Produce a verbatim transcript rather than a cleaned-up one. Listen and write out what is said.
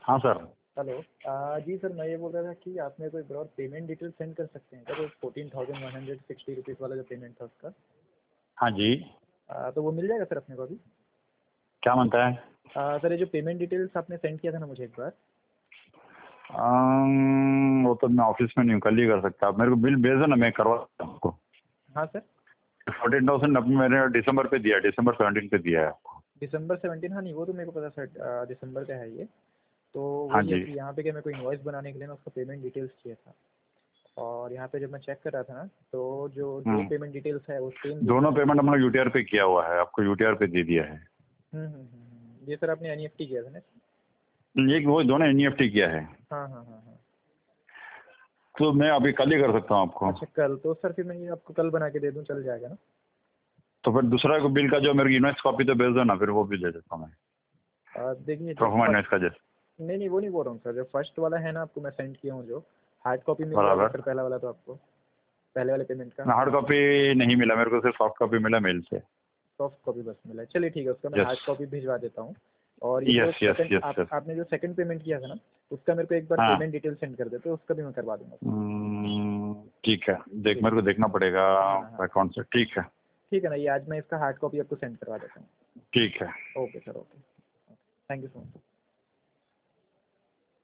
हाँ sir. Hello. आ, जी सर, मैं ये बोल रहा था कि आप मेरे को एक बार और पेमेंट डिटेल सेंड कर सकते हैं क्या, वो fourteen thousand one hundred sixty rupees वाला जो पेमेंट था उसका। हाँ जी। आ, तो वो मिल जाएगा सर अपने को अभी। क्या मानता है? आ, सर ये जो पेमेंट डिटेल्स आपने सेंड किया था ना मुझे एक बार। अम्म, वो तो मैं ऑफिस में नहीं हूँ, कल ही कर सकता। आप मेरे को बिल भेज दो ना, मैं करवा सकता हूँ आपको। हाँ सर। फोर्टीन थाउजेंड अपने मैंने दिसंबर पे दिया है, दिसंबर सेवनटीन पे दिया है आपको। दिसंबर सेवनटीन, हाँ नहीं वो तो मेरे को पता सर, आ, दिसंबर का है ये। तो हाँ वही है जी। कि यहाँ पे क्या मेरे को इनवॉइस बनाने के लिए ना उसका पेमेंट डिटेल्स चाहिए था। और यहाँ पे जब मैं चेक कर रहा था ना, तो जो दो हम्म, पेमेंट डिटेल्स है वो सेम जो दोनों मैंने। पेमेंट हमने यूटीआर पे किया हुआ है, आपको यूटीआर पे दे दिया है। हम्म हम्म हम्म हम्म। ये सर आपने एन ई एफ टी किया था ना। ये वो दोनों एनईएफटी किया है। हाँ हाँ हाँ हाँ। तो मैं अभी कल ही कर सकता हूँ आपको। अच्छा कल, तो सर फिर मैं ये आपको कल बना के दे दूँ, चल जाएगा ना। तो फिर दूसरा को बिल का जो मेरे को इनवॉइस कॉपी तो भेज दो ना, फिर वो भी दे देता हूँ मैं। आ, देखिए जो प्रोफार्मा फर्स्ट। इनवॉइस का जैसे। नहीं नहीं वो नहीं बोल रहा हूँ सर, जो फर्स्ट वाला है ना आपको मैं सेंड किया हूँ, जो हार्ड कॉपी मिल जाएगा बराबर। सर पहला वाला तो आपको, पहले वाले पेमेंट का। हार्ड कॉपी नहीं मिला मेरे को, सिर्फ सॉफ्ट कॉपी मिला मेल से। सॉफ्ट कॉपी बस मिला है, चलिए ठीक है, उसका मैं यस हार्ड कॉपी भिजवा देता हूँ। और ये जो यस यस सेकंड यस आप यस। आपने जो सेकंड पेमेंट किया था ना, उसका मेरे को एक बार हाँ। पेमेंट डिटेल सेंड कर देते, उसका भी मैं करवा दूंगा सर। हम्म, ठीक है। देख, ठीक। मेरे को देखना पड़ेगा हाँ हाँ हाँ। अकाउंट से। ठीक है। ठीक है ना, ये आज मैं इसका हार्ड कॉपी आपको सेंड करवा देता हूँ। ठीक है। Okay sir, okay. Thank you so much.